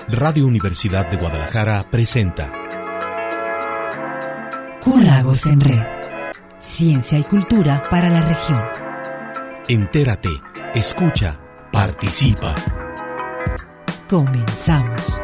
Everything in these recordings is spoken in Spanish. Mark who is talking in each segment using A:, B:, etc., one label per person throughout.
A: Radio Universidad de Guadalajara presenta
B: Q-Lagos en Red. Ciencia y cultura para la región.
A: Entérate, escucha, participa.
B: Comenzamos.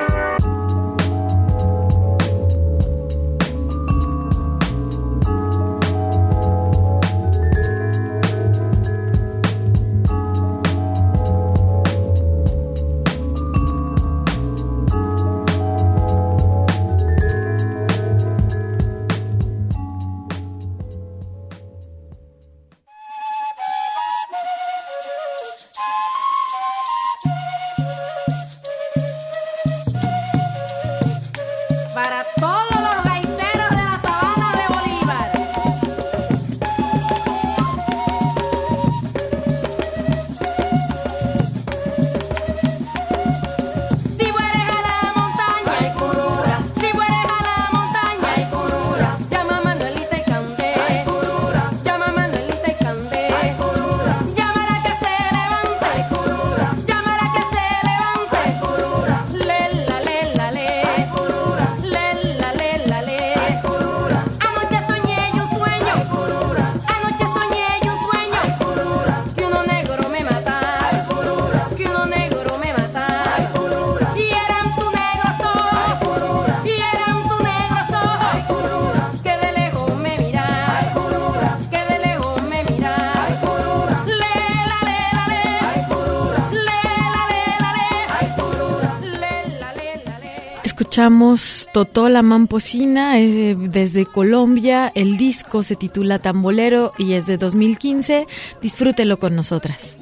C: Escuchamos Totola Mamposina desde Colombia. El disco se titula Tambolero y es de 2015. Disfrútelo con nosotras.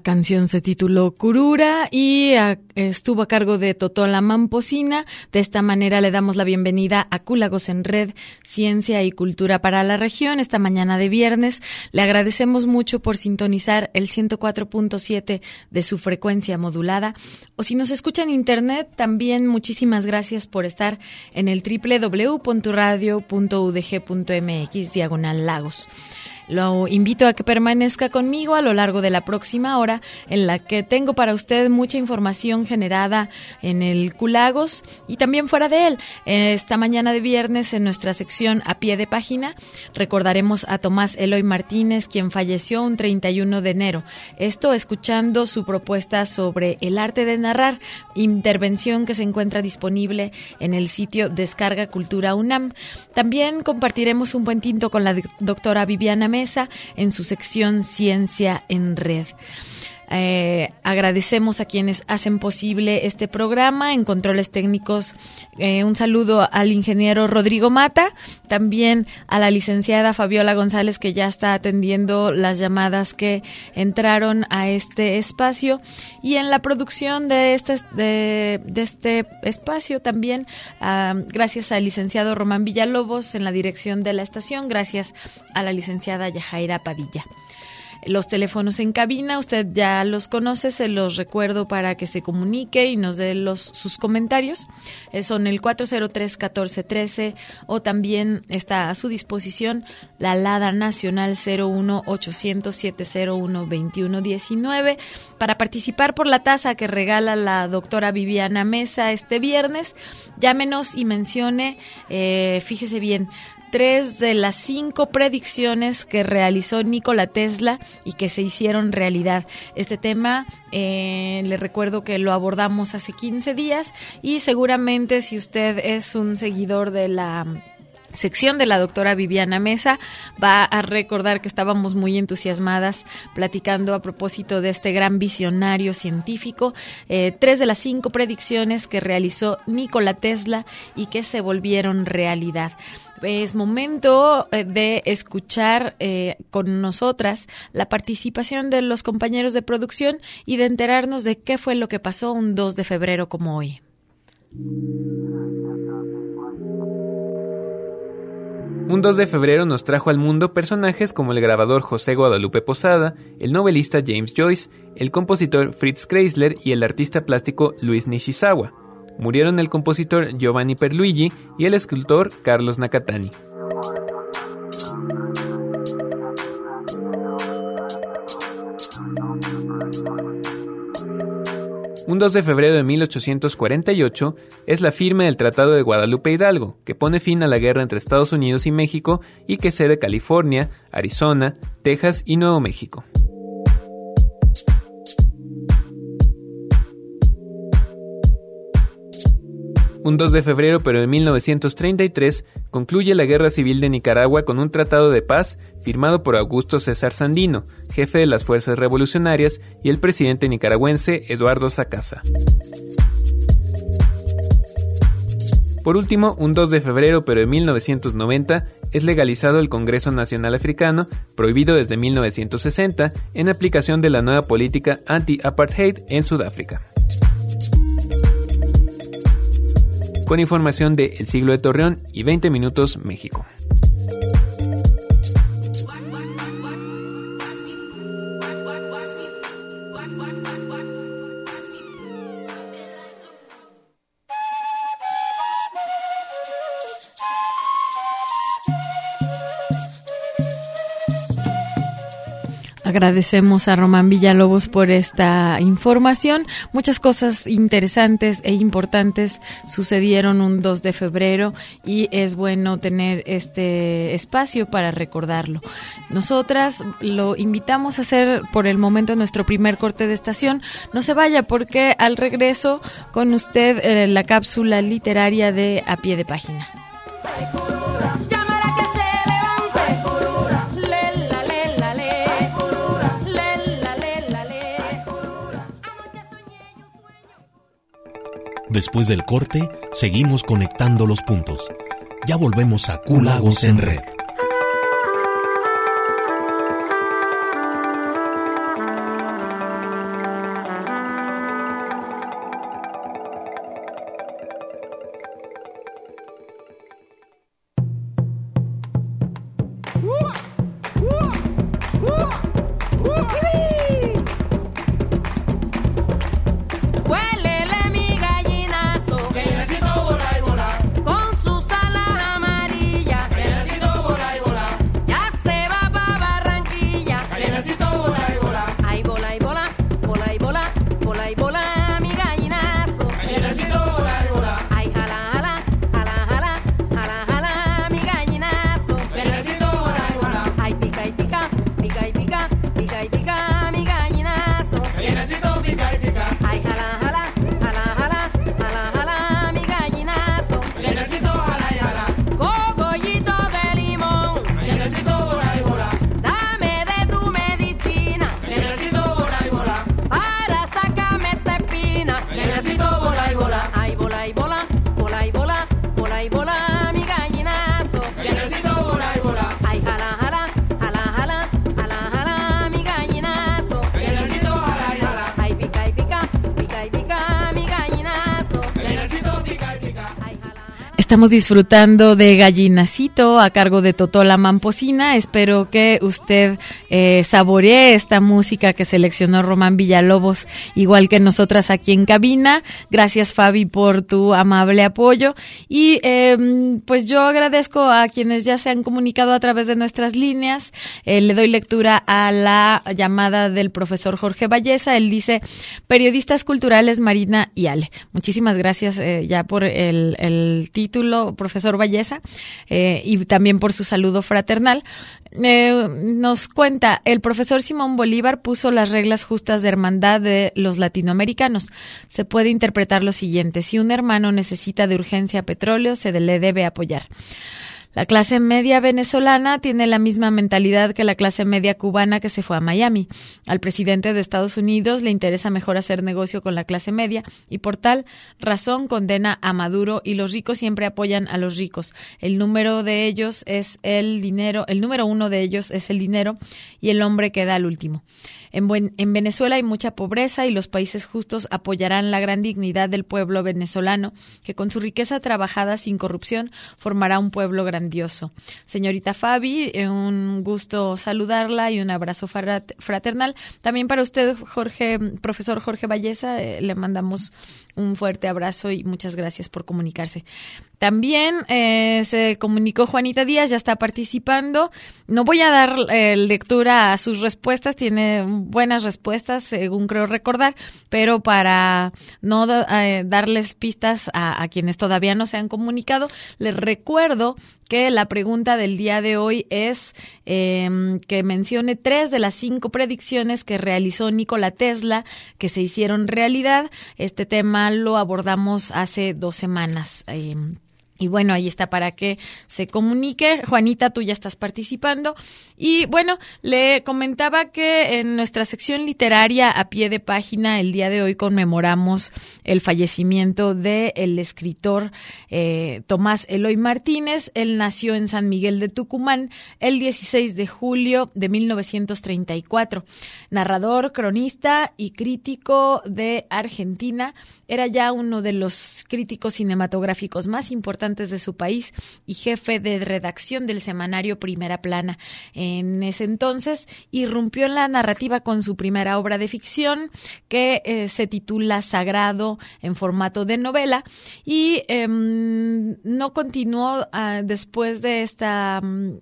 C: canción se tituló Curura y estuvo a cargo de Totola Mamposina. De esta manera le damos la bienvenida a Cúlagos en Red, Ciencia y Cultura para la Región. Esta mañana de viernes le agradecemos mucho por sintonizar el 104.7 de su frecuencia modulada. O si nos escucha en internet, también muchísimas gracias por estar en el www.radio.udg.mx/Lagos. Lo invito a que permanezca conmigo a lo largo de la próxima hora, en la que tengo para usted mucha información generada en el Cúlagos y también fuera de él. Esta mañana de viernes, en nuestra sección A Pie de Página, recordaremos a Tomás Eloy Martínez, quien falleció un 31 de enero. Esto escuchando su propuesta sobre el arte de narrar, intervención que se encuentra disponible en el sitio Descarga Cultura UNAM. También compartiremos un buen tinto con la doctora Viviana Mesa en su sección Ciencia en Red. Agradecemos a quienes hacen posible este programa. En controles técnicos, un saludo al ingeniero Rodrigo Mata, también a la licenciada Fabiola González, que ya está atendiendo las llamadas que entraron a este espacio, y en la producción de este espacio también gracias al licenciado Román Villalobos en la dirección de la estación, gracias a la licenciada Yajaira Padilla. Los teléfonos en cabina, usted ya los conoce, se los recuerdo para que se comunique y nos dé sus comentarios. Son el 403-1413 o también está a su disposición la alada nacional 01800-701-2119 para participar por la taza que regala la doctora Viviana Mesa este viernes. Llámenos y mencione, fíjese bien, 3 de las 5 predicciones que realizó Nikola Tesla y que se hicieron realidad. Este tema, le recuerdo que lo abordamos hace 15 días y seguramente si usted es un seguidor de la sección de la doctora Viviana Mesa, va a recordar que estábamos muy entusiasmadas platicando a propósito de este gran visionario científico. 3 de las 5 predicciones que realizó Nikola Tesla y que se volvieron realidad. Es momento de escuchar con nosotras la participación de los compañeros de producción y de enterarnos de qué fue lo que pasó un 2 de febrero como hoy.
D: Un 2 de febrero nos trajo al mundo personajes como el grabador José Guadalupe Posada, el novelista James Joyce, el compositor Fritz Kreisler y el artista plástico Luis Nishizawa. Murieron el compositor Giovanni Perluigi y el escultor Carlos Nakatani. Un 2 de febrero de 1848 es la firma del Tratado de Guadalupe Hidalgo, que pone fin a la guerra entre Estados Unidos y México y que cede California, Arizona, Texas y Nuevo México. Un 2 de febrero, pero de 1933, concluye la Guerra Civil de Nicaragua con un tratado de paz firmado por Augusto César Sandino, jefe de las fuerzas revolucionarias, y el presidente nicaragüense Eduardo Sacasa. Por último, un 2 de febrero, pero de 1990, es legalizado el Congreso Nacional Africano, prohibido desde 1960, en aplicación de la nueva política anti-apartheid en Sudáfrica. Con información de El Siglo de Torreón y 20 Minutos México.
C: Agradecemos a Román Villalobos por esta información. Muchas cosas interesantes e importantes sucedieron un 2 de febrero y es bueno tener este espacio para recordarlo. Nosotras lo invitamos a hacer por el momento nuestro primer corte de estación. No se vaya porque al regreso con usted la cápsula literaria de A Pie de Página.
A: Después del corte, seguimos conectando los puntos. Ya volvemos a Cúlagos en Red.
E: y bola, mi gallinazo.
F: Gallinacito, bola y bola.
E: Ay, jala, jala, jala, jala, jala, jala, mi gallinazo.
F: Gallinacito, bola y bola.
E: Ay, pica y pica, pica y pica, pica y pica, mi gallinazo.
F: Gallinacito, pica y pica.
E: Ay, jala, jala, jala, jala, jala, jala, mi gallinazo.
F: Gallinacito, jala y jala.
E: Cogollito de limón,
F: Gallinacito, bola y bola.
E: dame de tu medicina
F: Gallinacito, bola y bola.
E: para sacarme esta espina.
F: Gallinacito, bola y bola.
E: Ay, bola y bola, bola y bola, bola y bola, mi gallinazo.
F: Gallinacito, bola y bola.
E: Ay, jala, jala, jala, jala, jala, jala, mi gallinazo.
F: Gallinacito, jala y jala.
E: Ay, pica y pica, pica y pica, mi gallinazo.
F: Gallinacito, pica y pica.
E: Ay, jala, jala.
C: Estamos disfrutando de Gallinacito a cargo de Totola Mamposina. Espero que usted saboree esta música que seleccionó Román Villalobos, igual que nosotras aquí en cabina. Gracias, Fabi, por tu amable apoyo. Y pues yo agradezco a quienes ya se han comunicado a través de nuestras líneas. Le doy lectura a la llamada del profesor Jorge Valleza. Él dice: periodistas culturales Marina y Ale. Muchísimas gracias ya por el título, profesor Valleza, y también por su saludo fraternal. Nos cuenta: el profesor Simón Bolívar puso las reglas justas de hermandad de los latinoamericanos. Se puede interpretar lo siguiente: si un hermano necesita de urgencia petróleo, se le debe apoyar. La clase media venezolana tiene la misma mentalidad que la clase media cubana que se fue a Miami. Al presidente de Estados Unidos le interesa mejor hacer negocio con la clase media y por tal razón condena a Maduro, y los ricos siempre apoyan a los ricos. El número uno de ellos es el dinero y el hombre queda al último. En Venezuela hay mucha pobreza y los países justos apoyarán la gran dignidad del pueblo venezolano, que con su riqueza trabajada sin corrupción formará un pueblo grandioso. Señorita Fabi, un gusto saludarla y un abrazo fraternal. También para usted, profesor Jorge Valleza, le mandamos un fuerte abrazo y muchas gracias por comunicarse. También se comunicó Juanita Díaz, ya está participando. No voy a dar lectura a sus respuestas, tiene buenas respuestas, según creo recordar, pero para no darles pistas a quienes todavía no se han comunicado, les recuerdo que la pregunta del día de hoy es que mencione 3 de las 5 predicciones que realizó Nikola Tesla que se hicieron realidad. Este tema lo abordamos hace 2 semanas. Y bueno, ahí está para que se comunique. Juanita, tú ya estás participando. Y bueno, le comentaba que en nuestra sección literaria a pie de página el día de hoy conmemoramos el fallecimiento del escritor Tomás Eloy Martínez. Él nació en San Miguel de Tucumán el 16 de julio de 1934. Narrador, cronista y crítico de Argentina. Era ya uno de los críticos cinematográficos más importantes de su país y jefe de redacción del semanario Primera Plana. En ese entonces irrumpió en la narrativa con su primera obra de ficción que se titula Sagrado, en formato de novela, y no continuó después de esta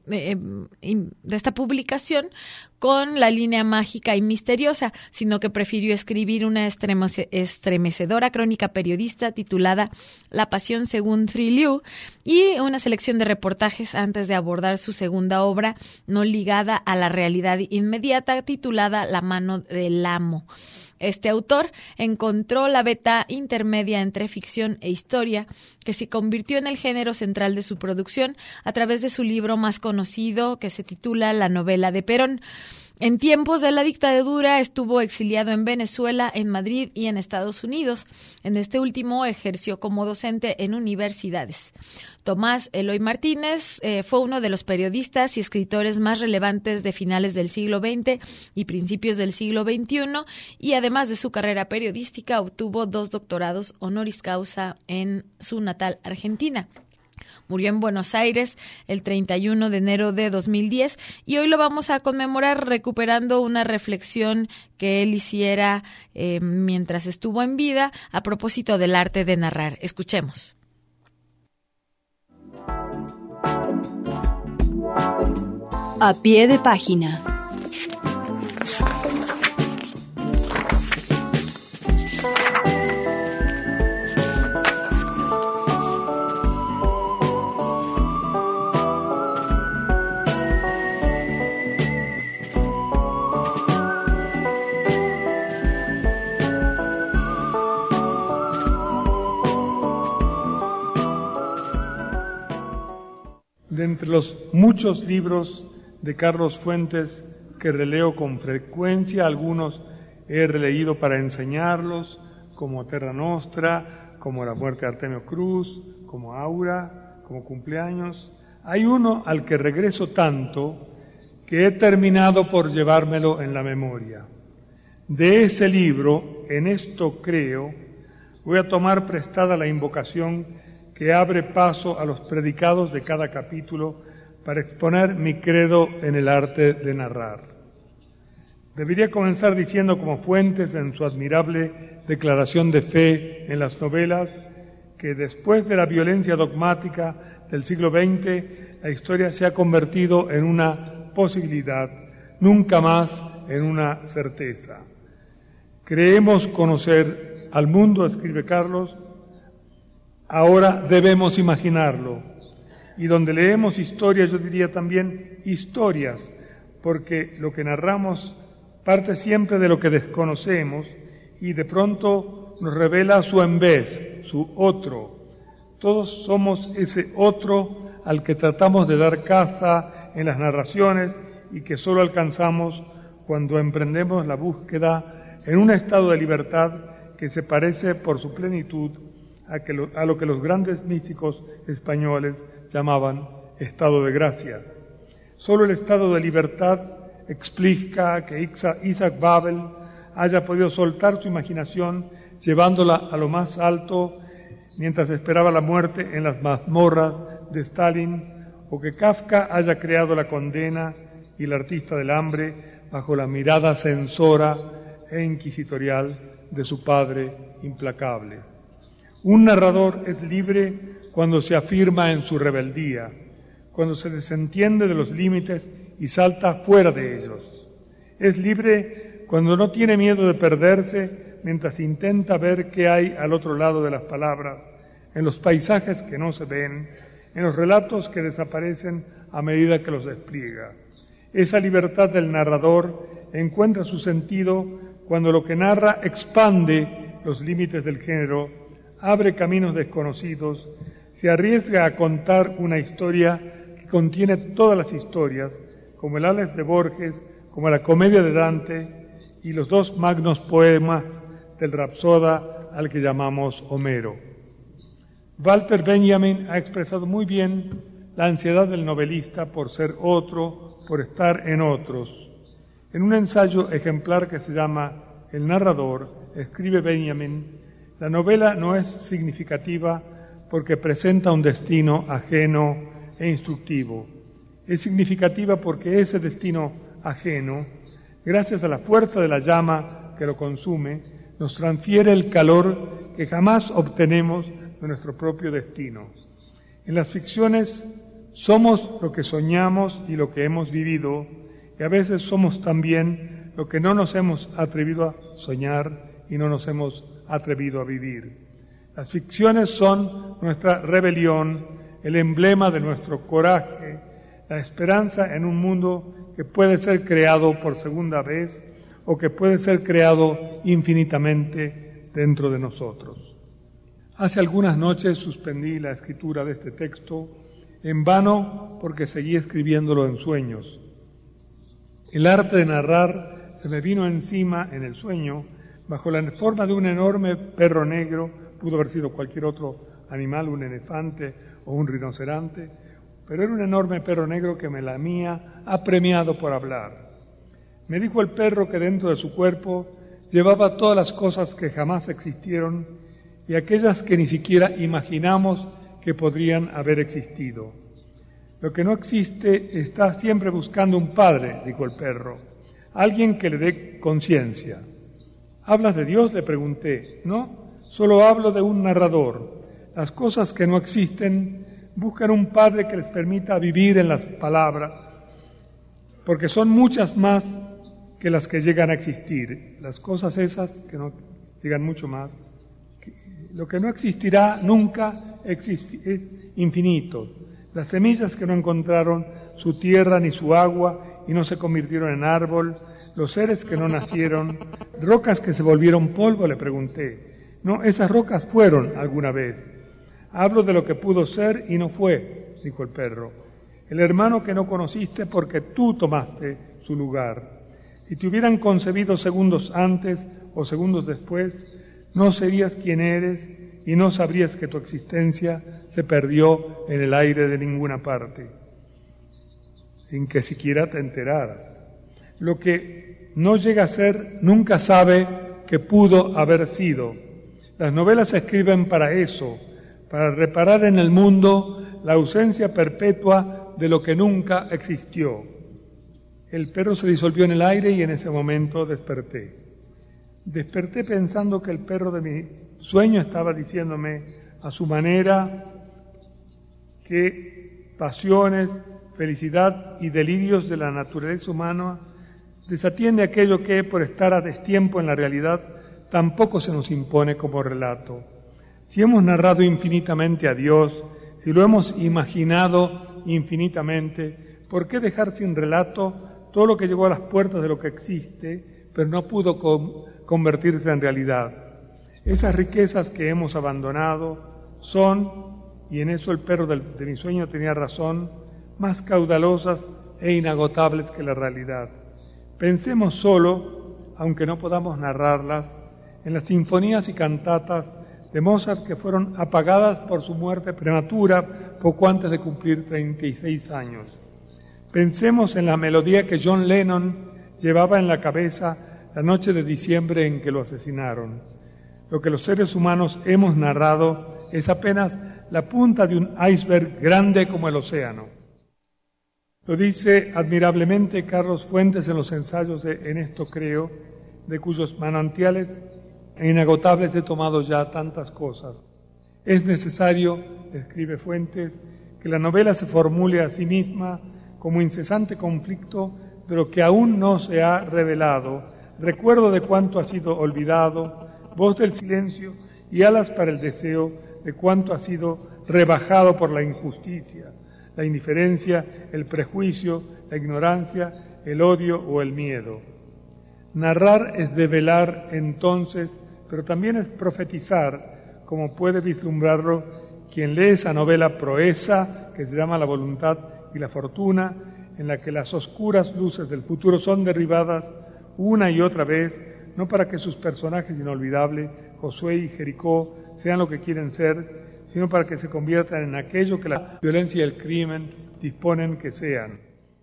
C: publicación con la línea mágica y misteriosa, sino que prefirió escribir una estremecedora crónica periodista titulada La Pasión según Tri Liu y una selección de reportajes antes de abordar su segunda obra no ligada a la realidad inmediata, titulada La Mano del Amo. Este autor encontró la veta intermedia entre ficción e historia, que se convirtió en el género central de su producción a través de su libro más conocido, que se titula La Novela de Perón. En tiempos de la dictadura estuvo exiliado en Venezuela, en Madrid y en Estados Unidos. En este último ejerció como docente en universidades. Tomás Eloy Martínez fue uno de los periodistas y escritores más relevantes de finales del siglo XX y principios del siglo XXI, y además de su carrera periodística obtuvo 2 doctorados honoris causa en su natal Argentina. Murió en Buenos Aires el 31 de enero de 2010 y hoy lo vamos a conmemorar recuperando una reflexión que él hiciera mientras estuvo en vida a propósito del arte de narrar. Escuchemos.
B: A pie de página.
G: entre los muchos libros de Carlos Fuentes que releo con frecuencia, algunos he releído para enseñarlos, como Terra Nostra, como La muerte de Artemio Cruz, como Aura, como Cumpleaños. Hay uno al que regreso tanto que he terminado por llevármelo en la memoria. De ese libro, En esto creo, voy a tomar prestada la invocación que abre paso a los predicados de cada capítulo para exponer mi credo en el arte de narrar. Debería comenzar diciendo, como Fuentes en su admirable declaración de fe en las novelas, que después de la violencia dogmática del siglo XX, la historia se ha convertido en una posibilidad, nunca más en una certeza. Creemos conocer al mundo, escribe Carlos, ahora debemos imaginarlo. Y donde leemos historias, yo diría también historias, porque lo que narramos parte siempre de lo que desconocemos y de pronto nos revela su en vez, su otro. Todos somos ese otro al que tratamos de dar caza en las narraciones y que solo alcanzamos cuando emprendemos la búsqueda en un estado de libertad que se parece por su plenitud a lo que los grandes místicos españoles llamaban estado de gracia. Solo el estado de libertad explica que Isaac Babel haya podido soltar su imaginación llevándola a lo más alto mientras esperaba la muerte en las mazmorras de Stalin, o que Kafka haya creado La condena y El artista del hambre bajo la mirada censora e inquisitorial de su padre implacable. Un narrador es libre cuando se afirma en su rebeldía, cuando se desentiende de los límites y salta fuera de ellos. Es libre cuando no tiene miedo de perderse mientras intenta ver qué hay al otro lado de las palabras, en los paisajes que no se ven, en los relatos que desaparecen a medida que los despliega. Esa libertad del narrador encuentra su sentido cuando lo que narra expande los límites del género, abre caminos desconocidos, se arriesga a contar una historia que contiene todas las historias, como el Aleph de Borges, como la Comedia de Dante y los dos magnos poemas del Rapsoda al que llamamos Homero. Walter Benjamin ha expresado muy bien la ansiedad del novelista por ser otro, por estar en otros. En un ensayo ejemplar que se llama El narrador, escribe Benjamin, la novela no es significativa porque presenta un destino ajeno e instructivo. Es significativa porque ese destino ajeno, gracias a la fuerza de la llama que lo consume, nos transfiere el calor que jamás obtenemos de nuestro propio destino. En las ficciones somos lo que soñamos y lo que hemos vivido, y a veces somos también lo que no nos hemos atrevido a soñar y no nos hemos atrevido a vivir. Las ficciones son nuestra rebelión, el emblema de nuestro coraje, la esperanza en un mundo que puede ser creado por segunda vez o que puede ser creado infinitamente dentro de nosotros. Hace algunas noches suspendí la escritura de este texto, en vano porque seguí escribiéndolo en sueños. El arte de narrar se me vino encima en el sueño, bajo la forma de un enorme perro negro, pudo haber sido cualquier otro animal, un elefante o un rinoceronte, pero era un enorme perro negro que me lamía, apremiado por hablar. Me dijo el perro que dentro de su cuerpo llevaba todas las cosas que jamás existieron y aquellas que ni siquiera imaginamos que podrían haber existido. Lo que no existe está siempre buscando un padre, dijo el perro, alguien que le dé conciencia. ¿Hablas de Dios?, le pregunté. No, solo hablo de un narrador. Las cosas que no existen buscan un padre que les permita vivir en las palabras, porque son muchas más que las que llegan a existir. Las cosas esas que no llegan mucho más. Lo que no existirá nunca es infinito. Las semillas que no encontraron su tierra ni su agua y no se convirtieron en árbol, los seres que no nacieron, rocas que se volvieron polvo, le pregunté. No, esas rocas fueron alguna vez. Hablo de lo que pudo ser y no fue, dijo el perro. el hermano que no conociste porque tú tomaste su lugar. Si te hubieran concebido segundos antes o segundos después, no serías quien eres y no sabrías que tu existencia se perdió en el aire de ninguna parte, sin que siquiera te enteraras. Lo que no llega a ser, nunca sabe que pudo haber sido. Las novelas se escriben para eso, para reparar en el mundo la ausencia perpetua de lo que nunca existió. El perro se disolvió en el aire y en ese momento desperté. Desperté pensando que el perro de mi sueño estaba diciéndome a su manera que pasiones, felicidad y delirios de la naturaleza humana desatiende aquello que, por estar a destiempo en la realidad, tampoco se nos impone como relato. Si hemos narrado infinitamente a Dios, si lo hemos imaginado infinitamente, ¿por qué dejar sin relato todo lo que llegó a las puertas de lo que existe, pero no pudo convertirse en realidad? Esas riquezas que hemos abandonado son, y en eso el perro de mi sueño tenía razón, más caudalosas e inagotables que la realidad. Pensemos solo, aunque no podamos narrarlas, en las sinfonías y cantatas de Mozart que fueron apagadas por su muerte prematura poco antes de cumplir 36 años. Pensemos en la melodía que John Lennon llevaba en la cabeza la noche de diciembre en que lo asesinaron. Lo que los seres humanos hemos narrado es apenas la punta de un iceberg grande como el océano. Lo dice admirablemente Carlos Fuentes en los ensayos de En esto creo, de cuyos manantiales e inagotables he tomado ya tantas cosas. Es necesario, escribe Fuentes, que la novela se formule a sí misma como incesante conflicto de lo que aún no se ha revelado, recuerdo de cuánto ha sido olvidado, voz del silencio y alas para el deseo de cuánto ha sido rebajado por la injusticia, la indiferencia, el prejuicio, la ignorancia, el odio o el miedo. Narrar es develar entonces, pero también es profetizar, como puede vislumbrarlo quien lee esa novela proeza que se llama La voluntad y la fortuna, en la que las oscuras luces del futuro son derribadas una y otra vez, no para que sus personajes inolvidables, Josué y Jericó, sean lo que quieren ser, sino para que se conviertan en aquello que la violencia y el crimen disponen que sean.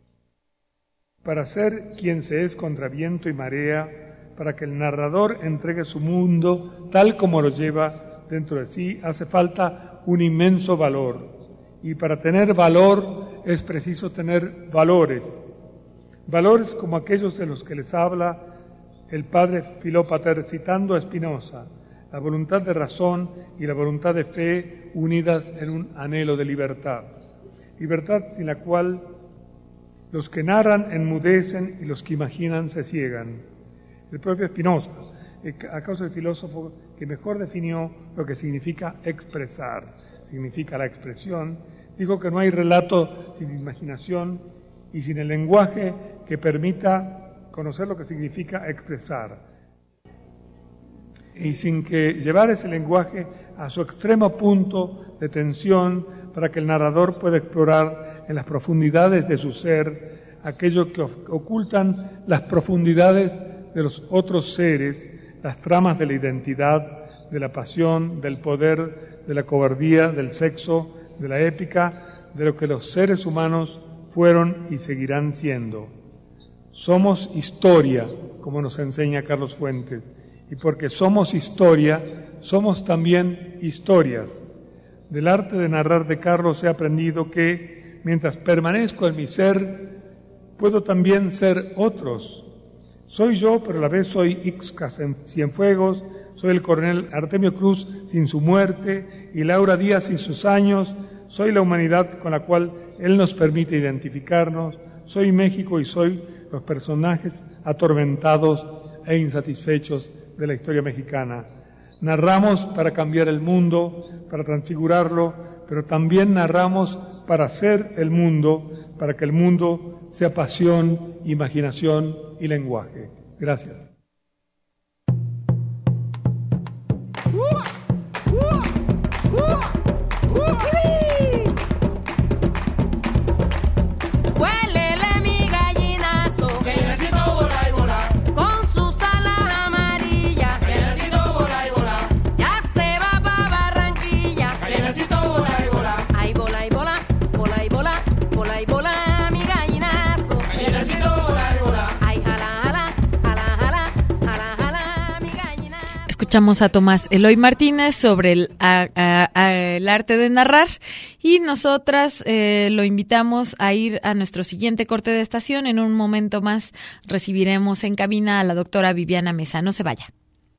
G: Para ser quien se es contra viento y marea, para que el narrador entregue su mundo tal como lo lleva dentro de sí, hace falta un inmenso valor. Y para tener valor es preciso tener valores. Valores como aquellos de los que les habla el padre Filópater citando a Spinoza, la voluntad de razón y la voluntad de fe unidas en un anhelo de libertad. Libertad sin la cual los que narran enmudecen y los que imaginan se ciegan. El propio Spinoza, acaso el filósofo que mejor definió lo que significa expresar, significa la expresión, dijo que no hay relato sin imaginación y sin el lenguaje que permita conocer lo que significa expresar. Y sin que llevar ese lenguaje a su extremo punto de tensión para que el narrador pueda explorar en las profundidades de su ser aquello que ocultan las profundidades de los otros seres, las tramas de la identidad, de la pasión, del poder, de la cobardía, del sexo, de la épica, de lo que los seres humanos fueron y seguirán siendo. Somos historia, como nos enseña Carlos Fuentes, y porque somos historia, somos también historias. Del arte de narrar de Carlos he aprendido que, mientras permanezco en mi ser, puedo también ser otros. Soy yo, pero a la vez soy Ixca Cienfuegos, soy el coronel Artemio Cruz sin su muerte y Laura Díaz sin sus años, soy la humanidad con la cual él nos permite identificarnos, soy México y soy los personajes atormentados e insatisfechos de la historia mexicana. Narramos para cambiar el mundo, para transfigurarlo, pero también narramos para ser el mundo, para que el mundo sea pasión, imaginación y lenguaje. Gracias.
C: Escuchamos a Tomás Eloy Martínez sobre el arte de narrar y nosotras lo invitamos a ir a nuestro siguiente corte de estación. En un momento más recibiremos en cabina a la doctora Viviana Mesa. No se vaya.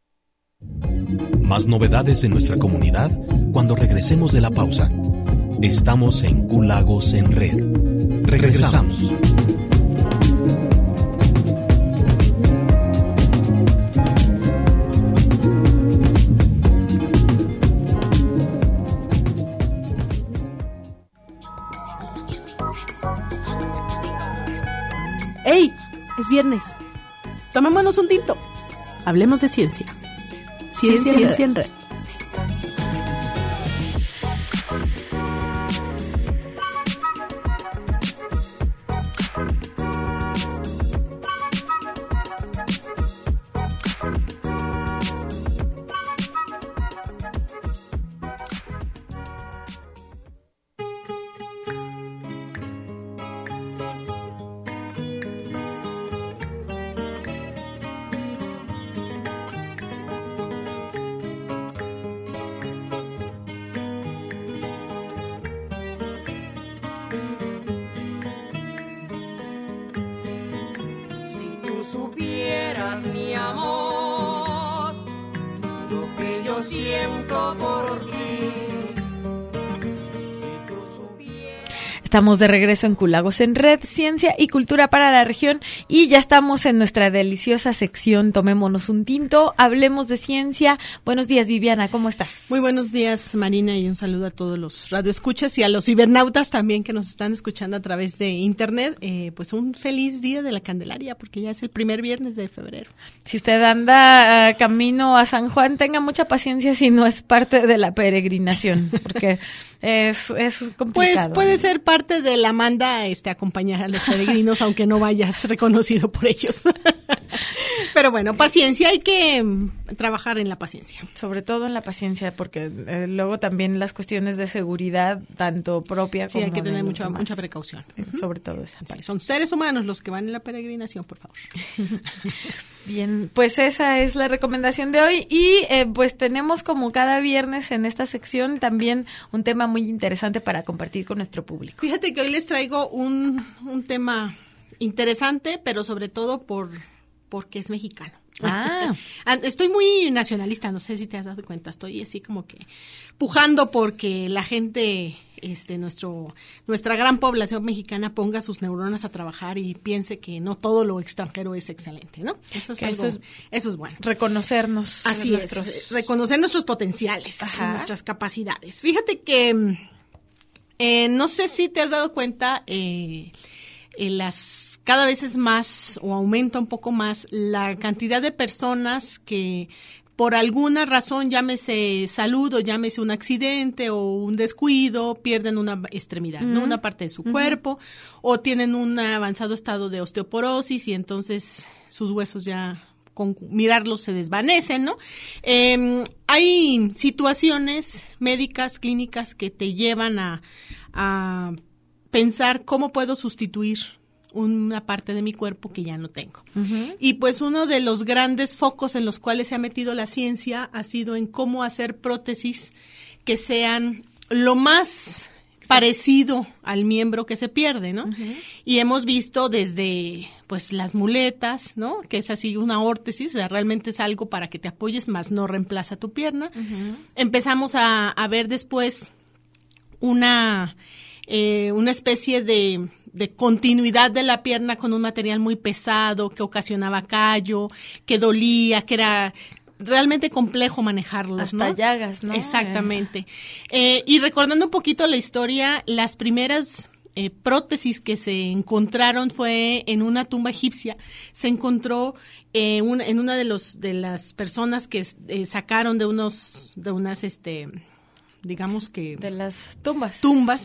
A: Más novedades en nuestra comunidad cuando regresemos de la pausa. Estamos en Q-Lagos en Red. Regresamos.
H: ¡Ey! Es viernes. Tomémonos un tinto. Hablemos de ciencia. Ciencia en Red.
F: Mi amor, lo que yo siento por ti.
C: Estamos de regreso en Q-Lagos en Red, Ciencia y Cultura para la región y ya estamos en nuestra deliciosa sección Tomémonos un tinto, hablemos de ciencia. Buenos días, Viviana, ¿cómo estás?
H: Muy buenos días, Marina, y un saludo a todos los radioescuchas y a los cibernautas también que nos están escuchando a través de internet. Pues un feliz día de la Candelaria, porque ya es el primer viernes de febrero.
C: Si usted anda camino a San Juan, tenga mucha paciencia si no es parte de la peregrinación, porque es complicado.
H: Pues puede ser parte de la manda acompañar a los peregrinos, aunque no vayas reconocido por ellos. Pero bueno, paciencia, hay que trabajar en la paciencia.
C: Sobre todo en la paciencia, porque luego también las cuestiones de seguridad, tanto propia como
H: hay que tener
C: de
H: mucha precaución.
C: Sobre todo esa parte.
H: Sí, son seres humanos los que van en la peregrinación, por favor.
C: Bien, pues esa es la recomendación de hoy y pues tenemos como cada viernes en esta sección también un tema muy interesante para compartir con nuestro público.
H: Fíjate que hoy les traigo un tema interesante, pero sobre todo porque es mexicano.
C: Ah.
H: Estoy muy nacionalista, no sé si te has dado cuenta, estoy así como que pujando porque la gente, nuestra gran población mexicana ponga sus neuronas a trabajar y piense que no todo lo extranjero es excelente, ¿no? Eso es bueno.
C: Reconocernos.
H: Así es, reconocer nuestros potenciales, nuestras capacidades. Fíjate que no sé si te has dado cuenta, cada vez es más o aumenta un poco más la cantidad de personas que por alguna razón, llámese salud o llámese un accidente o un descuido, pierden una extremidad, ¿no? Una parte de su cuerpo, o tienen un avanzado estado de osteoporosis y entonces sus huesos ya con mirarlos se desvanecen, ¿no? Hay situaciones médicas, clínicas que te llevan a pensar cómo puedo sustituir una parte de mi cuerpo que ya no tengo. Y pues uno de los grandes focos en los cuales se ha metido la ciencia ha sido en cómo hacer prótesis que sean lo más parecido al miembro que se pierde, ¿no? Y hemos visto desde pues las muletas, ¿no? Que es así una órtesis, o sea, realmente es algo para que te apoyes, más no reemplaza tu pierna. Empezamos a ver después una especie de continuidad de la pierna con un material muy pesado que ocasionaba callo, que dolía, que era realmente complejo manejarlos,
C: hasta
H: ¿no?
C: llagas, ¿no?
H: Exactamente. Y recordando un poquito la historia, las primeras prótesis que se encontraron fue en una tumba egipcia. Se encontró en una de las personas que sacaron de unas digamos que
C: de las tumbas,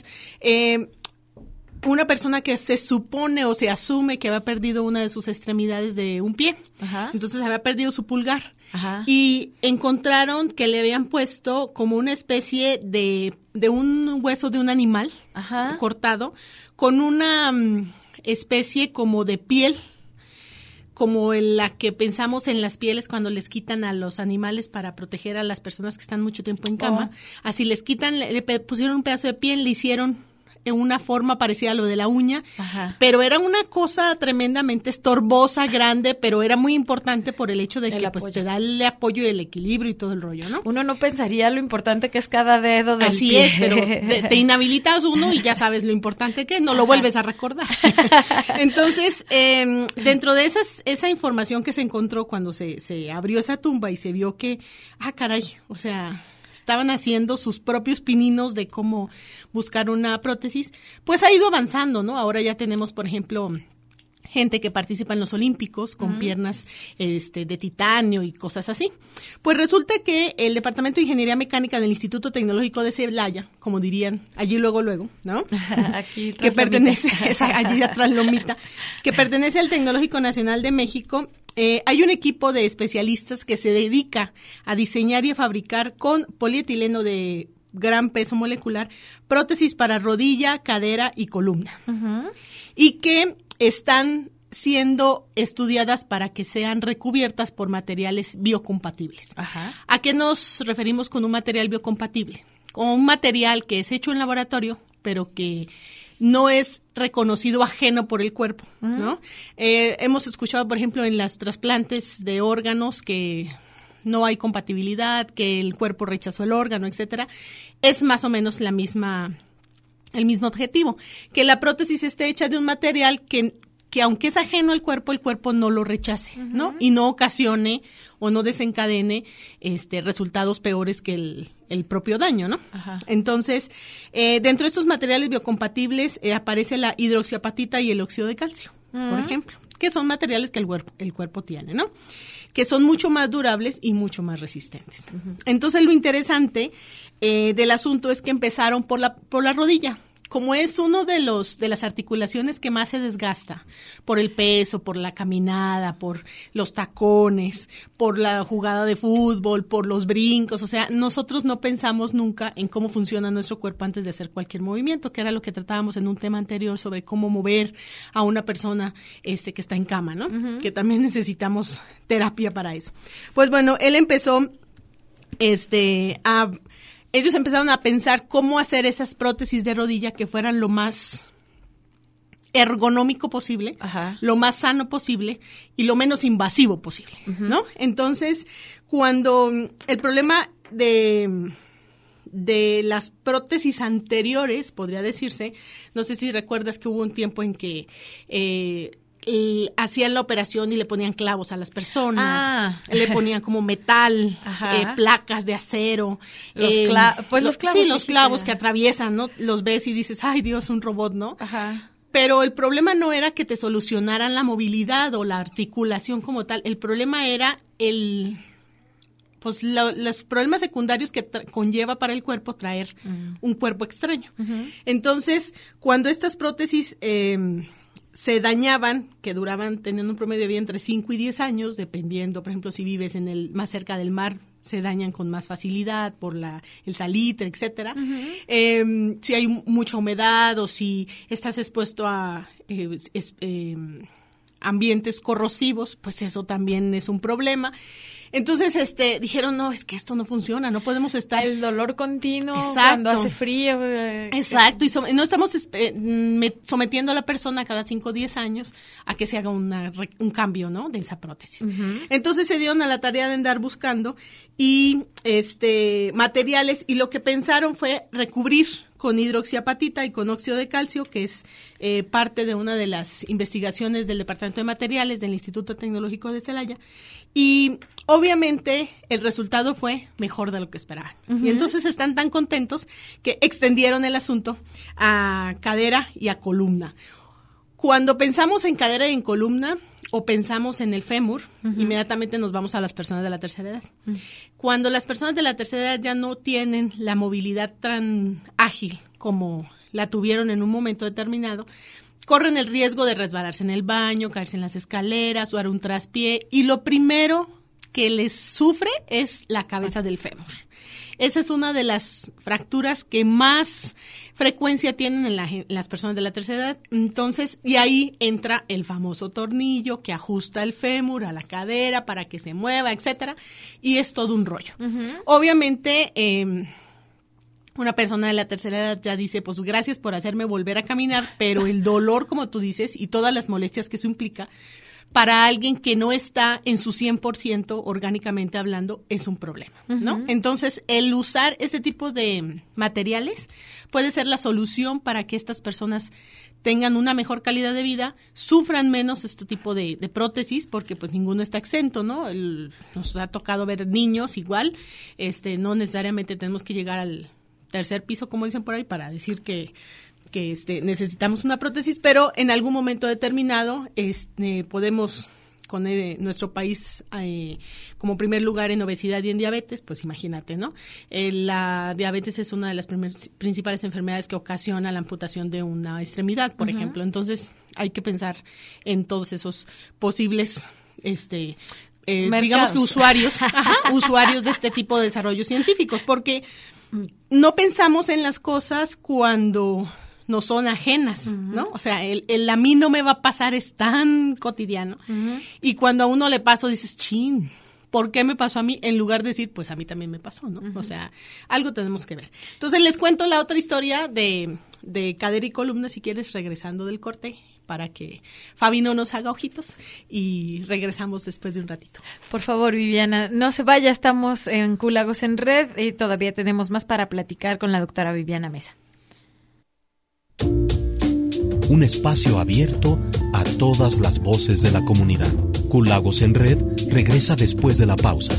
H: una persona que se supone o se asume que había perdido una de sus extremidades de un pie. Entonces había perdido su pulgar. Y encontraron que le habían puesto como una especie de un hueso de un animal cortado con una especie como de piel como en la que pensamos en las pieles cuando les quitan a los animales para proteger a las personas que están mucho tiempo en cama. Así les quitan, le pusieron un pedazo de piel, le hicieron en una forma parecida a lo de la uña, pero era una cosa tremendamente estorbosa, grande, pero era muy importante por el hecho de que pues te da el apoyo y el equilibrio y todo el rollo, ¿no?
C: Uno no pensaría lo importante que es cada dedo del
H: Así
C: pie.
H: es, pero te inhabilitas uno y ya sabes lo importante que es, no lo vuelves a recordar. Entonces, dentro de esa información que se encontró cuando se abrió esa tumba y se vio que, caray, o sea, estaban haciendo sus propios pininos de cómo buscar una prótesis, pues ha ido avanzando, ¿no? Ahora ya tenemos, por ejemplo, gente que participa en los Olímpicos con piernas de titanio y cosas así. Pues resulta que el Departamento de Ingeniería Mecánica del Instituto Tecnológico de Celaya, como dirían allí luego, ¿no?
C: Aquí
H: que pertenece, allí atrás Lomita, que pertenece al Tecnológico Nacional de México. Hay un equipo de especialistas que se dedica a diseñar y a fabricar con polietileno de gran peso molecular prótesis para rodilla, cadera y columna. Y que están siendo estudiadas para que sean recubiertas por materiales biocompatibles. ¿A qué nos referimos con un material biocompatible? Con un material que es hecho en laboratorio, pero que no es reconocido ajeno por el cuerpo, ¿no? Hemos escuchado, por ejemplo, en los trasplantes de órganos que no hay compatibilidad, que el cuerpo rechazó el órgano, etcétera. Es más o menos el mismo objetivo, que la prótesis esté hecha de un material que aunque es ajeno al cuerpo, el cuerpo no lo rechace, ¿no? Y no ocasione o no desencadene resultados peores que el propio daño, ¿no? Entonces, dentro de estos materiales biocompatibles aparece la hidroxiapatita y el óxido de calcio, por ejemplo, que son materiales que el cuerpo tiene, ¿no? Que son mucho más durables y mucho más resistentes. Entonces, lo interesante del asunto es que empezaron por la rodilla. Como es uno de las articulaciones que más se desgasta por el peso, por la caminada, por los tacones, por la jugada de fútbol, por los brincos, o sea, nosotros no pensamos nunca en cómo funciona nuestro cuerpo antes de hacer cualquier movimiento, que era lo que tratábamos en un tema anterior sobre cómo mover a una persona que está en cama, ¿no? Que también necesitamos terapia para eso. Pues bueno, él empezó ellos empezaron a pensar cómo hacer esas prótesis de rodilla que fueran lo más ergonómico posible, lo más sano posible y lo menos invasivo posible, ¿no? Entonces, cuando el problema de las prótesis anteriores, podría decirse, no sé si recuerdas que hubo un tiempo en que hacían la operación y le ponían clavos a las personas, le ponían como metal, placas de acero.
C: Los clavos.
H: Sí, los clavos que atraviesan, ¿no? Los ves y dices, ay Dios, un robot, ¿no? Pero el problema no era que te solucionaran la movilidad o la articulación como tal, el problema era los problemas secundarios que conlleva para el cuerpo traer un cuerpo extraño. Entonces, cuando estas prótesis se dañaban, que duraban teniendo un promedio de vida entre 5 y 10 años, dependiendo, por ejemplo, si vives más cerca del mar, se dañan con más facilidad por el salitre, etcétera. Si hay mucha humedad o si estás expuesto a ambientes corrosivos, pues eso también es un problema. Entonces, dijeron, no, es que esto no funciona, no podemos estar... El
C: dolor continuo cuando hace frío.
H: Exacto, y no estamos sometiendo a la persona cada 5 o 10 años a que se haga un cambio, ¿no?, de esa prótesis. Entonces se dieron a la tarea de andar buscando y materiales, y lo que pensaron fue recubrir con hidroxiapatita y con óxido de calcio, que es parte de una de las investigaciones del Departamento de Materiales del Instituto Tecnológico de Celaya. Y obviamente el resultado fue mejor de lo que esperaban. Y entonces están tan contentos que extendieron el asunto a cadera y a columna. Cuando pensamos en cadera y en columna, o pensamos en el fémur, inmediatamente nos vamos a las personas de la tercera edad. Cuando las personas de la tercera edad ya no tienen la movilidad tan ágil como la tuvieron en un momento determinado, corren el riesgo de resbalarse en el baño, caerse en las escaleras, o dar un traspié, y lo primero que les sufre es la cabeza del fémur. Esa es una de las fracturas que más frecuencia tienen en las personas de la tercera edad. Entonces, y ahí entra el famoso tornillo que ajusta el fémur a la cadera para que se mueva, etcétera, y es todo un rollo. Obviamente, una persona de la tercera edad ya dice, pues gracias por hacerme volver a caminar, pero el dolor, como tú dices, y todas las molestias que eso implica, para alguien que no está en su 100% orgánicamente hablando, es un problema, ¿no? Entonces, el usar este tipo de materiales puede ser la solución para que estas personas tengan una mejor calidad de vida, sufran menos este tipo de prótesis, porque pues ninguno está exento, ¿no? Nos ha tocado ver niños igual, no necesariamente tenemos que llegar al tercer piso, como dicen por ahí, para decir que necesitamos una prótesis, pero en algún momento determinado podemos, con nuestro país como primer lugar en obesidad y en diabetes, pues imagínate, ¿no? La diabetes es una de las principales enfermedades que ocasiona la amputación de una extremidad, por ejemplo. Entonces hay que pensar en todos esos posibles digamos que usuarios de este tipo de desarrollos científicos, porque no pensamos en las cosas cuando no son ajenas, ¿no? O sea, el a mí no me va a pasar es tan cotidiano. Y cuando a uno le pasó, dices, chin, ¿por qué me pasó a mí? En lugar de decir, pues a mí también me pasó, ¿no? O sea, algo tenemos que ver. Entonces, les cuento la otra historia de cadera y columna, si quieres, regresando del corte, para que Fabi no nos haga ojitos, y regresamos después de un ratito.
C: Por favor, Viviana, no se vaya, estamos en Cúlagos en Red y todavía tenemos más para platicar con la doctora Viviana Mesa.
A: Un espacio abierto a todas las voces de la comunidad. Cúlagos en Red regresa después de la pausa.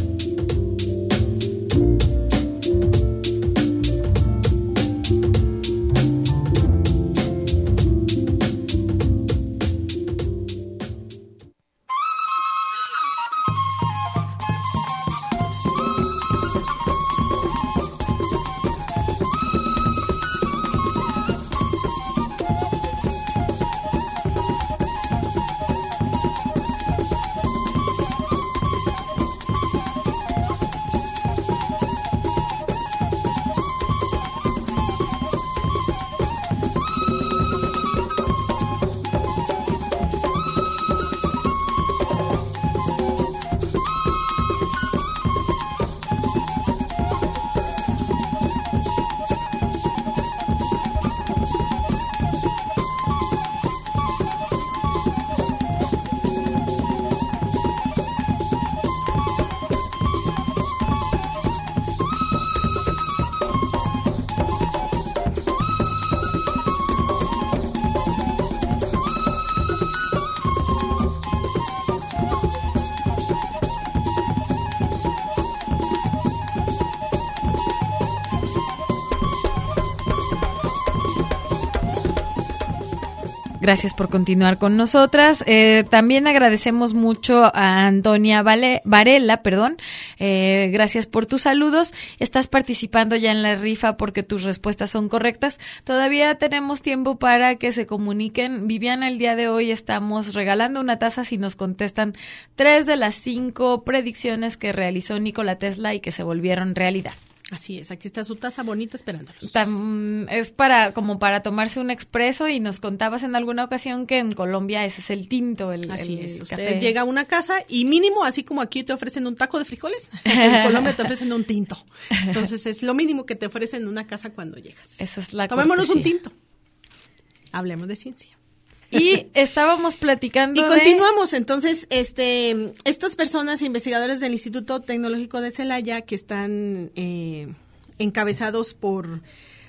C: Gracias por continuar con nosotras. También agradecemos mucho a Antonia Varela, gracias por tus saludos. Estás participando ya en la rifa porque tus respuestas son correctas. Todavía tenemos tiempo para que se comuniquen. Viviana, el día de hoy estamos regalando una taza si nos contestan 3 de las 5 predicciones que realizó Nikola Tesla y que se volvieron realidad.
H: Así es, aquí está su taza bonita esperándolos.
C: Es como para tomarse un expreso, y nos contabas en alguna ocasión que en Colombia ese es el tinto,
H: así es,
C: café.
H: Usted llega a una casa y mínimo, así como aquí te ofrecen un taco de frijoles, en Colombia te ofrecen un tinto. Entonces es lo mínimo que te ofrecen en una casa cuando llegas.
C: Esa es la
H: Tomémonos
C: cortesía.
H: un tinto. Hablemos de ciencia.
C: Y estábamos platicando
H: y continuamos, entonces, estas personas, investigadores del Instituto Tecnológico de Celaya, que están encabezados por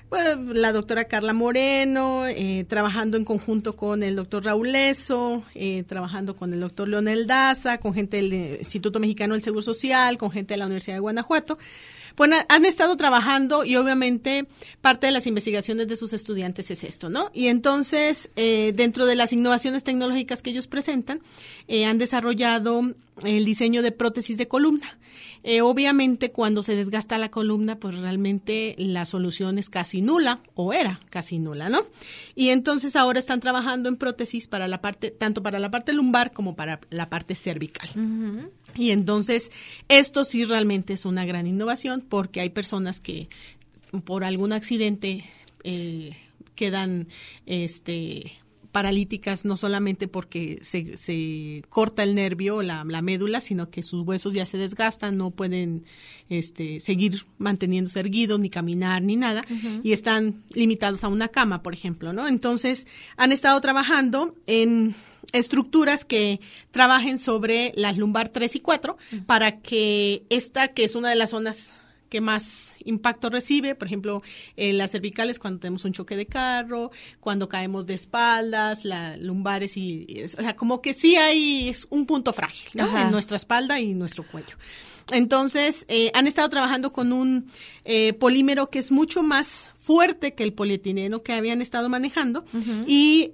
H: la doctora Carla Moreno, trabajando en conjunto con el doctor Raúl Leso, trabajando con el doctor Leonel Daza, con gente del Instituto Mexicano del Seguro Social, con gente de la Universidad de Guanajuato, Bueno, han estado trabajando y obviamente parte de las investigaciones de sus estudiantes es esto, ¿no? Y entonces, dentro de las innovaciones tecnológicas que ellos presentan, han desarrollado el diseño de prótesis de columna. Obviamente, cuando se desgasta la columna, pues realmente la solución es casi nula, o era casi nula, ¿no? Y entonces ahora están trabajando en prótesis para la parte, tanto para la parte lumbar como para la parte cervical. Uh-huh. Y entonces, esto sí realmente es una gran innovación, porque hay personas que por algún accidente quedan paralíticas, no solamente porque se corta el nervio o la médula, sino que sus huesos ya se desgastan, no pueden seguir manteniéndose erguidos, ni caminar, ni nada, uh-huh. Y están limitados a una cama, por ejemplo, ¿no? Entonces, han estado trabajando en estructuras que trabajen sobre las lumbar 3 y 4, uh-huh. Para que esta, que es una de las zonas que más impacto recibe, por ejemplo, las cervicales cuando tenemos un choque de carro, cuando caemos de espaldas, las lumbares o sea, como que sí es un punto frágil, ¿no? En nuestra espalda y nuestro cuello. Entonces, han estado trabajando con un polímero que es mucho más fuerte que el polietileno que habían estado manejando, uh-huh. Y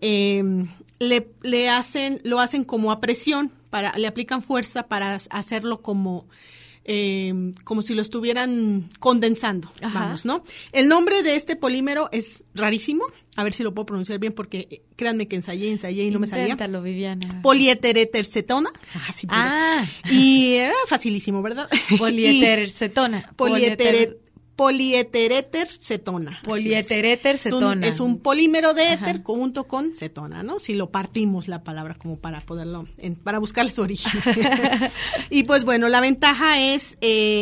H: lo hacen como a presión, le aplican fuerza para hacerlo como si lo estuvieran condensando, ajá. Vamos, ¿no? El nombre de este polímero es rarísimo, a ver si lo puedo pronunciar bien, porque créanme que ensayé y no me salía.
C: Inténtalo, Viviana.
H: Polieteretercetona. Y facilísimo, ¿verdad?
C: Polieterecetona.
H: Polieteretercetona.
C: Polieteretercetona.
H: Es un polímero de éter junto con cetona, ¿no? Si lo partimos la palabra como para poderlo, para buscarle su origen. Y pues bueno, la ventaja es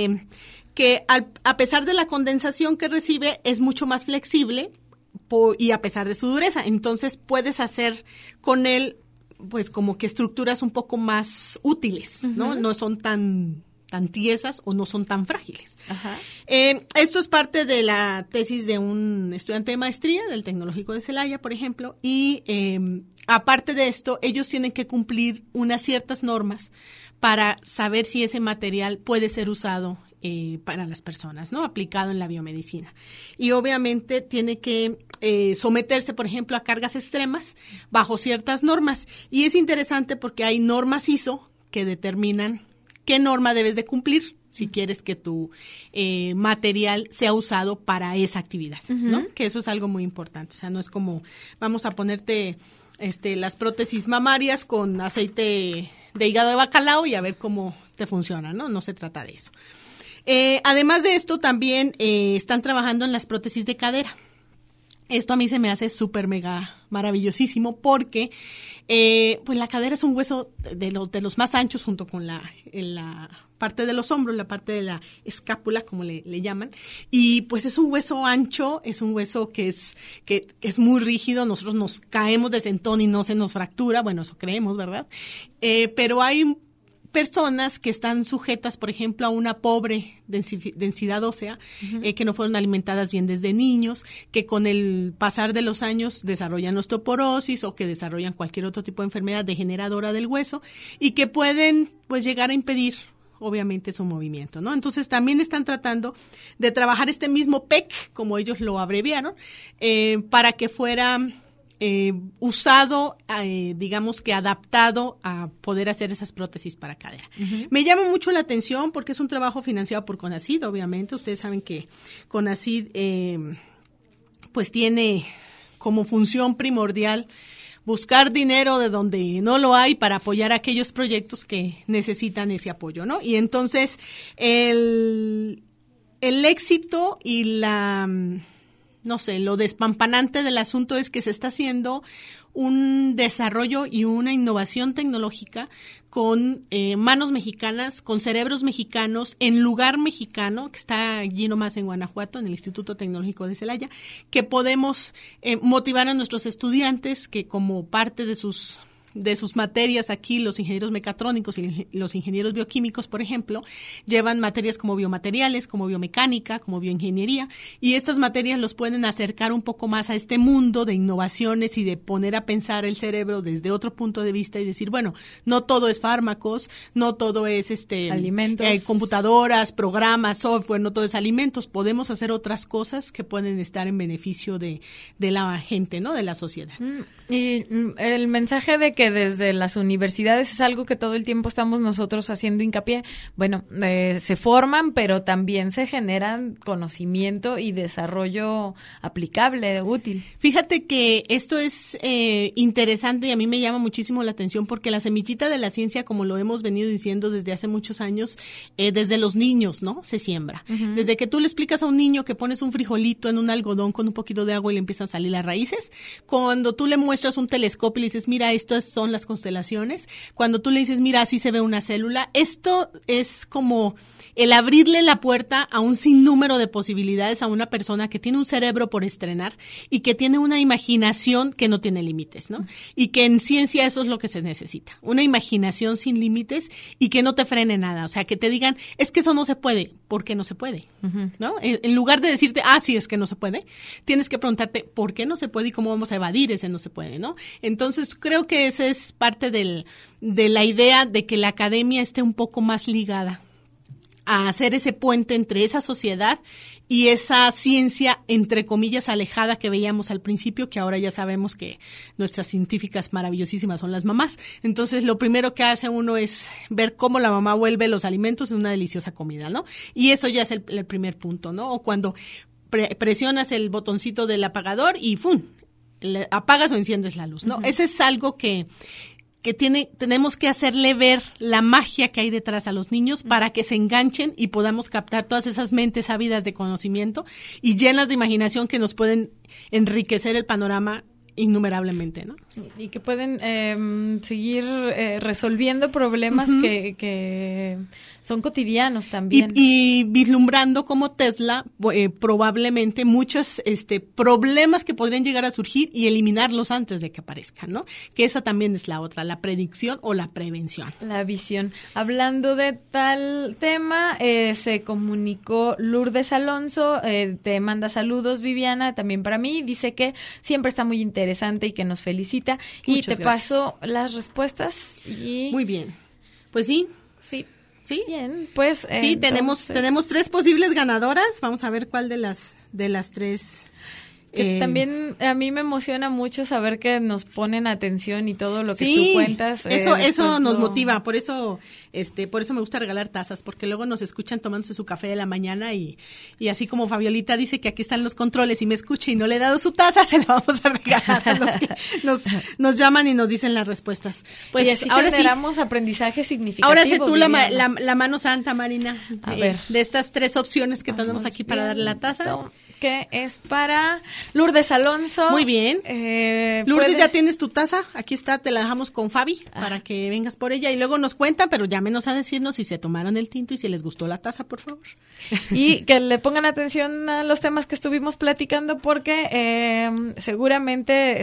H: que a pesar de la condensación que recibe, es mucho más flexible y a pesar de su dureza. Entonces puedes hacer con él, pues como que estructuras un poco más útiles, ¿no? Uh-huh. No son tan tiesas o no son tan frágiles. Ajá. Esto es parte de la tesis de un estudiante de maestría del Tecnológico de Celaya, por ejemplo, y aparte de esto, ellos tienen que cumplir unas ciertas normas para saber si ese material puede ser usado para las personas, ¿no? Aplicado en la biomedicina. Y obviamente tiene que someterse, por ejemplo, a cargas extremas bajo ciertas normas. Y es interesante porque hay normas ISO que determinan qué norma debes de cumplir si quieres que tu material sea usado para esa actividad, uh-huh. ¿No? Que eso es algo muy importante. O sea, no es como vamos a ponerte las prótesis mamarias con aceite de hígado de bacalao y a ver cómo te funciona, ¿no? No se trata de eso. Además de esto, también están trabajando en las prótesis de cadera. Esto a mí se me hace súper mega maravillosísimo porque pues la cadera es un hueso de los más anchos junto con la parte de los hombros, la parte de la escápula, como le llaman, y pues es un hueso ancho, es un hueso que es muy rígido, nosotros nos caemos de sentón y no se nos fractura, bueno, eso creemos, ¿verdad? Pero hay personas que están sujetas, por ejemplo, a una pobre densidad ósea, uh-huh. Que no fueron alimentadas bien desde niños, que con el pasar de los años desarrollan osteoporosis o que desarrollan cualquier otro tipo de enfermedad degeneradora del hueso y que pueden, pues, llegar a impedir, obviamente, su movimiento, ¿no? Entonces, también están tratando de trabajar este mismo PEC, como ellos lo abreviaron, para que fuera usado, digamos que adaptado a poder hacer esas prótesis para cadera. Uh-huh. Me llama mucho la atención porque es un trabajo financiado por CONACYT, obviamente. Ustedes saben que CONACYT pues tiene como función primordial buscar dinero de donde no lo hay para apoyar aquellos proyectos que necesitan ese apoyo, ¿no? Y entonces el éxito y lo despampanante del asunto es que se está haciendo un desarrollo y una innovación tecnológica con manos mexicanas, con cerebros mexicanos, en lugar mexicano, que está allí nomás en Guanajuato, en el Instituto Tecnológico de Celaya, que podemos motivar a nuestros estudiantes que como parte de sus sus materias aquí, los ingenieros mecatrónicos y los ingenieros bioquímicos, por ejemplo, llevan materias como biomateriales, como biomecánica, como bioingeniería, y estas materias los pueden acercar un poco más a este mundo de innovaciones y de poner a pensar el cerebro desde otro punto de vista y decir, bueno, no todo es fármacos, no todo es
C: alimentos,
H: computadoras, programas, software, no todo es alimentos, podemos hacer otras cosas que pueden estar en beneficio de la gente, ¿no? De la sociedad.
C: Y el mensaje de que desde las universidades es algo que todo el tiempo estamos nosotros haciendo hincapié. Bueno, se forman, pero también se generan conocimiento y desarrollo aplicable, útil.
H: Fíjate que esto es interesante y a mí me llama muchísimo la atención porque la semillita de la ciencia, como lo hemos venido diciendo desde hace muchos años, desde los niños, ¿no? Se siembra. Uh-huh. Desde que tú le explicas a un niño que pones un frijolito en un algodón con un poquito de agua y le empiezan a salir las raíces, cuando tú le muestras un telescopio y le dices, mira, estas son las constelaciones, cuando tú le dices, mira, así se ve una célula, esto es como el abrirle la puerta a un sinnúmero de posibilidades a una persona que tiene un cerebro por estrenar y que tiene una imaginación que no tiene límites, ¿no? Y que en ciencia eso es lo que se necesita, una imaginación sin límites y que no te frene nada, o sea, que te digan, es que eso no se puede, ¿por qué no se puede? Uh-huh. ¿No? En lugar de decirte, sí, es que no se puede, tienes que preguntarte, ¿por qué no se puede y cómo vamos a evadir ese no se puede, ¿no? Entonces, creo que esa es parte de la idea de que la academia esté un poco más ligada a hacer ese puente entre esa sociedad y esa ciencia, entre comillas, alejada que veíamos al principio, que ahora ya sabemos que nuestras científicas maravillosísimas son las mamás. Entonces, lo primero que hace uno es ver cómo la mamá vuelve los alimentos en una deliciosa comida, ¿no? Y eso ya es el primer punto, ¿no? O cuando presionas el botoncito del apagador y ¡fum!, apagas o enciendes la luz, ¿no? Uh-huh. Ese es algo que tenemos que hacerle ver la magia que hay detrás a los niños para que se enganchen y podamos captar todas esas mentes ávidas de conocimiento y llenas de imaginación que nos pueden enriquecer el panorama innumerablemente, ¿no?
C: Y que pueden seguir resolviendo problemas uh-huh. que son cotidianos también.
H: Y vislumbrando como Tesla probablemente muchos problemas que podrían llegar a surgir y eliminarlos antes de que aparezcan, ¿no? Que esa también es la otra, la predicción o la prevención.
C: La visión. Hablando de tal tema, se comunicó Lourdes Alonso, te manda saludos, Viviana, también para mí, dice que siempre está muy interesante y que nos felicita. Muchas y te gracias. Paso las respuestas.
H: Muy bien. Pues sí.
C: Sí.
H: ¿Sí?
C: Bien, pues
H: sí, entonces tenemos 3 posibles ganadoras. Vamos a ver cuál de las 3.
C: Que también a mí me emociona mucho saber que nos ponen atención y todo lo que tú cuentas.
H: Eso nos motiva, por eso me gusta regalar tazas, porque luego nos escuchan tomándose su café de la mañana y así como Fabiolita dice que aquí están los controles y me escucha y no le he dado su taza, se la vamos a regalar a los que nos llaman y nos dicen las respuestas. Pues
C: y así ahora generamos aprendizaje significativo.
H: Ahora sé tú la mano santa, Marina, de estas 3 opciones que tenemos aquí para darle la taza.
C: Que es para Lourdes Alonso.
H: Muy bien. Lourdes, ya tienes tu taza. Aquí está, te la dejamos con Fabi para que vengas por ella y luego nos cuentan, pero llámenos a decirnos si se tomaron el tinto y si les gustó la taza, por favor.
C: Y que le pongan atención a los temas que estuvimos platicando porque seguramente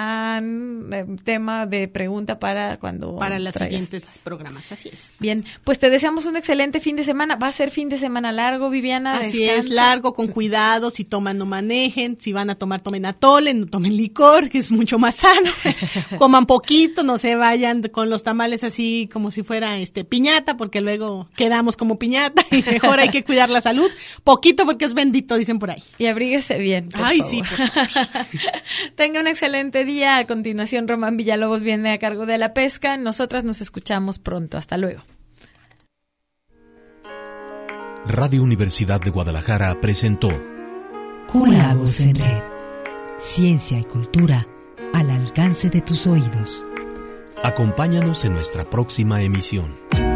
C: serán tema de pregunta para
H: los siguientes programas, así es.
C: Bien, pues te deseamos un excelente fin de semana. Va a ser fin de semana largo, Viviana.
H: Así descansa. Es, largo, con cuidado. Si toman, no manejen. Si van a tomar, tomen atole, no tomen licor, que es mucho más sano. Coman poquito, no se vayan con los tamales así como si fuera piñata, porque luego quedamos como piñata y mejor hay que cuidar la salud. Poquito porque es bendito, dicen por ahí.
C: Y abríguese bien, por
H: Ay,
C: favor.
H: Sí, por favor.
C: Tenga un excelente día. A continuación, Román Villalobos viene a cargo de la pesca. Nosotras nos escuchamos pronto. Hasta luego.
A: Radio Universidad de Guadalajara presentó
B: Cúlagos en Red. Ciencia y cultura al alcance de tus oídos.
A: Acompáñanos en nuestra próxima emisión.